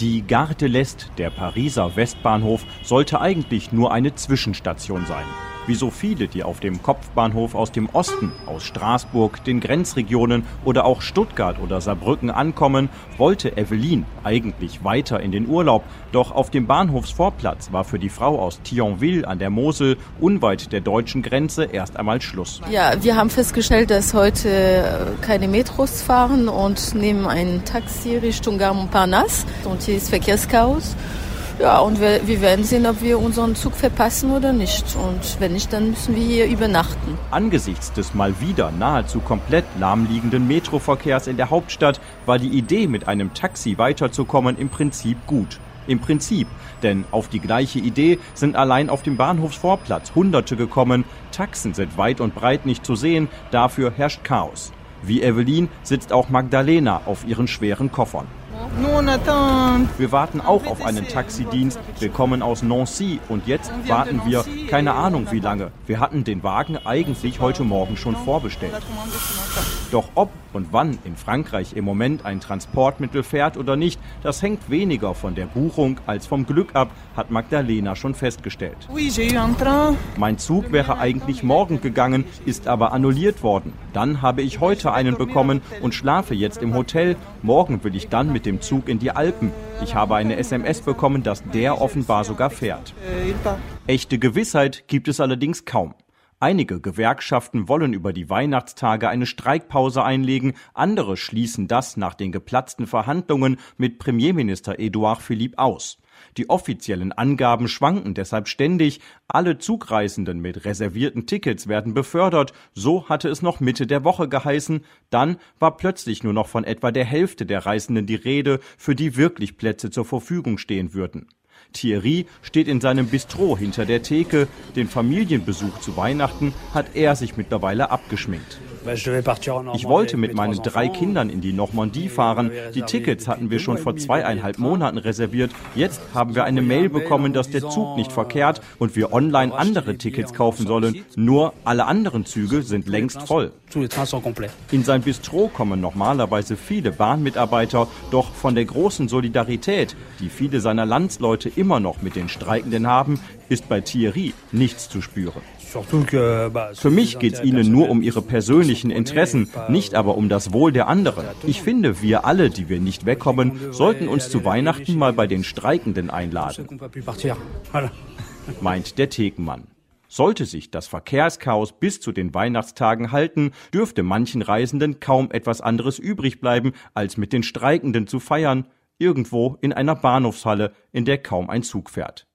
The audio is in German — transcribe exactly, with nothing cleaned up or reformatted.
Die Gare de l'Est, der Pariser Westbahnhof, sollte eigentlich nur eine Zwischenstation sein. Wie so viele, die auf dem Kopfbahnhof aus dem Osten, aus Straßburg, den Grenzregionen oder auch Stuttgart oder Saarbrücken ankommen, wollte Evelyn eigentlich weiter in den Urlaub. Doch auf dem Bahnhofsvorplatz war für die Frau aus Thionville an der Mosel, unweit der deutschen Grenze, erst einmal Schluss. Ja, wir haben festgestellt, dass heute keine Metros fahren und nehmen ein Taxi Richtung Gare Montparnasse. Und hier ist Verkehrschaos. Ja, und wir, wir werden sehen, ob wir unseren Zug verpassen oder nicht. Und wenn nicht, dann müssen wir hier übernachten. Angesichts des mal wieder nahezu komplett lahmliegenden Metroverkehrs in der Hauptstadt war die Idee, mit einem Taxi weiterzukommen, im Prinzip gut. Im Prinzip, denn auf die gleiche Idee sind allein auf dem Bahnhofsvorplatz Hunderte gekommen. Taxen sind weit und breit nicht zu sehen, dafür herrscht Chaos. Wie Evelyn sitzt auch Magdalena auf ihren schweren Koffern. Wir warten auch auf einen Taxidienst. Wir kommen aus Nancy und jetzt warten wir keine Ahnung wie lange. Wir hatten den Wagen eigentlich heute Morgen schon vorbestellt. Doch ob und wann in Frankreich im Moment ein Transportmittel fährt oder nicht, das hängt weniger von der Buchung als vom Glück ab, hat Magdalena schon festgestellt. Mein Zug wäre eigentlich morgen gegangen, ist aber annulliert worden. Dann habe ich heute einen bekommen und schlafe jetzt im Hotel. Morgen will ich dann mit dem Zug in die Alpen. Ich habe eine S M S bekommen, dass der offenbar sogar fährt. Echte Gewissheit gibt es allerdings kaum. Einige Gewerkschaften wollen über die Weihnachtstage eine Streikpause einlegen, andere schließen das nach den geplatzten Verhandlungen mit Premierminister Edouard Philippe aus. Die offiziellen Angaben schwanken deshalb ständig. Alle Zugreisenden mit reservierten Tickets werden befördert. So hatte es noch Mitte der Woche geheißen. Dann war plötzlich nur noch von etwa der Hälfte der Reisenden die Rede, für die wirklich Plätze zur Verfügung stehen würden. Thierry steht in seinem Bistro hinter der Theke. Den Familienbesuch zu Weihnachten hat er sich mittlerweile abgeschminkt. Ich wollte mit meinen drei Kindern in die Normandie fahren. Die Tickets hatten wir schon vor zweieinhalb Monaten reserviert. Jetzt haben wir eine Mail bekommen, dass der Zug nicht verkehrt und wir online andere Tickets kaufen sollen. Nur alle anderen Züge sind längst voll. In sein Bistro kommen normalerweise viele Bahnmitarbeiter, doch von der großen Solidarität, die viele seiner Landsleute immer noch mit den Streikenden haben, ist bei Thierry nichts zu spüren. Für mich geht es ihnen nur um ihre persönlichen Interessen, nicht aber um das Wohl der anderen. Ich finde, wir alle, die wir nicht wegkommen, sollten uns zu Weihnachten mal bei den Streikenden einladen, meint der Thekenmann. Sollte sich das Verkehrschaos bis zu den Weihnachtstagen halten, dürfte manchen Reisenden kaum etwas anderes übrig bleiben, als mit den Streikenden zu feiern, irgendwo in einer Bahnhofshalle, in der kaum ein Zug fährt.